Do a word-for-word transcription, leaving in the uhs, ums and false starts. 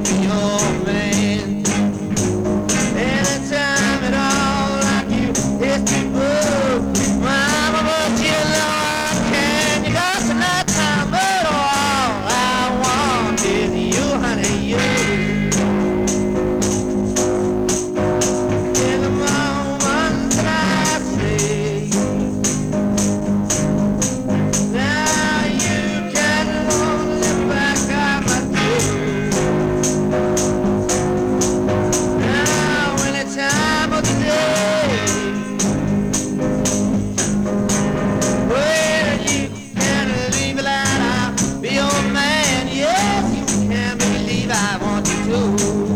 be your man. Anytime at all, like you, it's too blue. Mama, but you know I can. You got some night time, but all I want is you, honey, you. In the moment that I see, now you can look back at my door. Now any time of the day, well you can believe that I'll be your man. Yes, you can believe I want you to.